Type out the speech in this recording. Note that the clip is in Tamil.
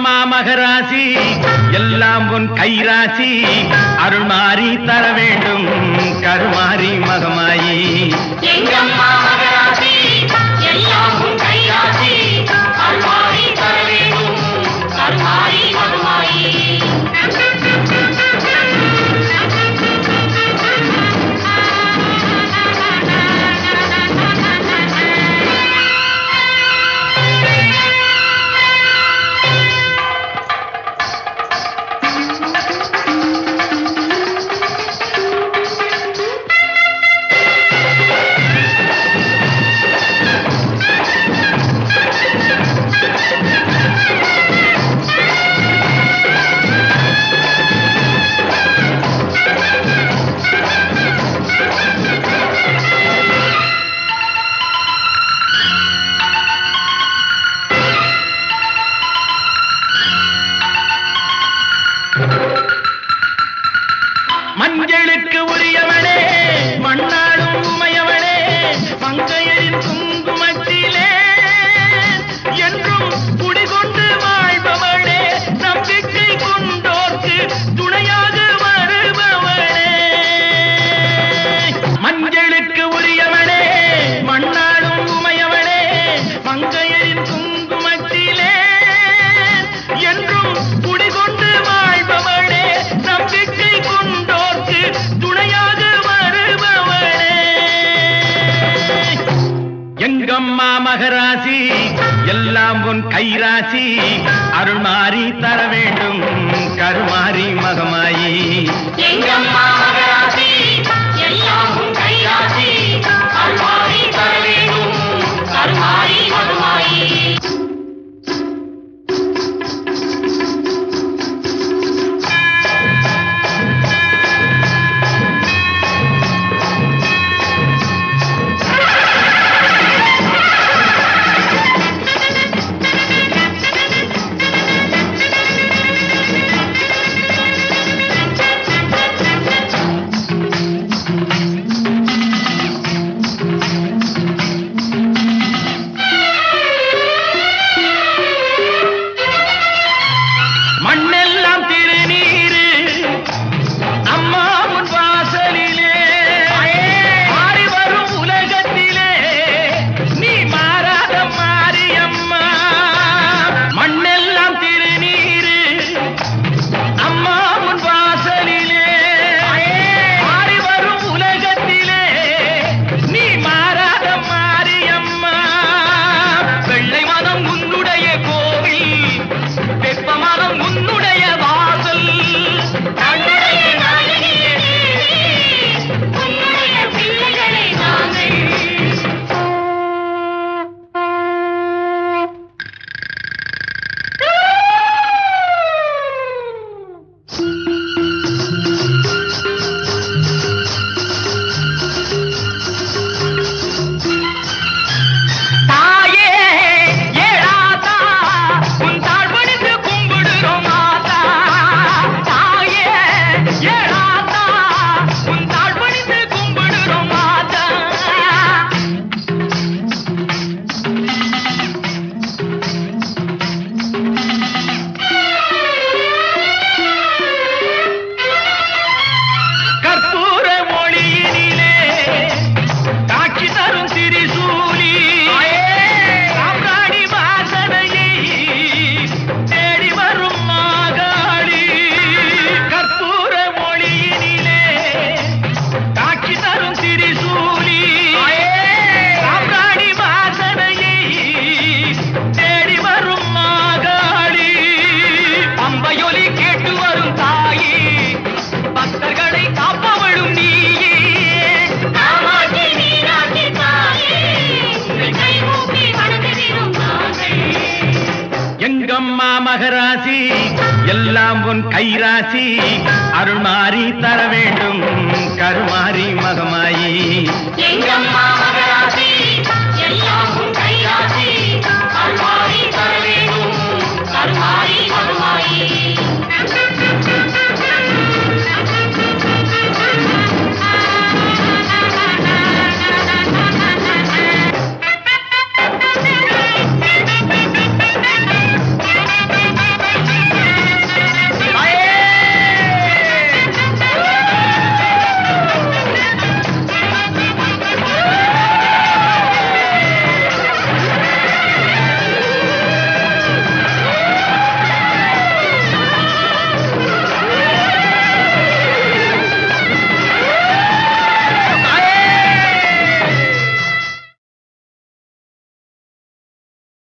எங்கம்மா மகராசி எல்லாம் உன் கைராசி அருள்மாறி தர வேண்டும் கருமாரி மகமாயி எங்கம்மா மகராசி எல்லாம் உன் கைராசி அருள்மாறி தர வேண்டும் கருமாரி மகமாயி மஞ்சளுக்கு உரியவனே மண்ணாடும் உமையவனே மங்கையரின் குங்குமத்திலே என்றும் குடிகொண்டு வாழ்பவனே நம்பிக்கை கொண்டோர்க்கு துணையாக வருபவனே மஞ்சளுக்கு உரியவனே மண்ணாடும் உமையவனே மங்கையரின் குங்குமத்திலே என்றும் குடிகொண்டு வாழ்பவனே நம்பிக்கை கொண்டோர்க்கு துணையாக வருபவனே எங்கம்மா மகராசி எல்லாம் உன் கைராசி அருள்மாறி தர வேண்டும் கருமாரி மகமாயி எங்கம்மா மகராசி எல்லாம் உன் கைராசி அருள்மாறி தர வேண்டும் கருமாரி மகமாயி மண்ணெல்லாம் திருநீரு அம்மா உன் வாசலிலே மாறி வரும் உலகத்திலே நீ மாறாத மாரியம்மா மண்ணெல்லாம் திருநீரு அம்மா உன் வாசலிலே மாறி வரும் உலகத்திலே நீ மாறாத மாரியம்மா வெள்ளை மனம் உன்னுடைய கோவில் வெப்ப மனம் உன்னுடைய வாசல் தன்னுடைய நாயகியே உன்னுடைய பிள்ளைகளை நாங்கள் தாயே ஏழாதா உன் தாழ்வணிந்து கும்பிடுறோம் மாதா தாயே ஏழாதா உன் தாழ்வணிந்து கும்பிடுறோம் மாதா கற்பூர மொழியினிலே காட்சி தரும் திரிசூலி சாம்ராணி வாசனையை தேடி வரும் மாகாளி கற்பூர மொழியினிலே காட்சி தரும் திரிசூலி சாம்ராணி வாசனையை தேடி வரும் மாகாளி பம்பையொலி கேட்டு வரும் தாயே பக்தர்களை காப்பவளும் நீயே காமாட்சி மீனாட்சி தாயே உன்னை கைகூப்பி வணங்குகிறோம் நாங்கள் எங்கம்மா மகராசி எல்லாம் உன் கைராசி அருள்மாரி தர வேண்டும் கருமாரி மகமாயி எங்கம்மா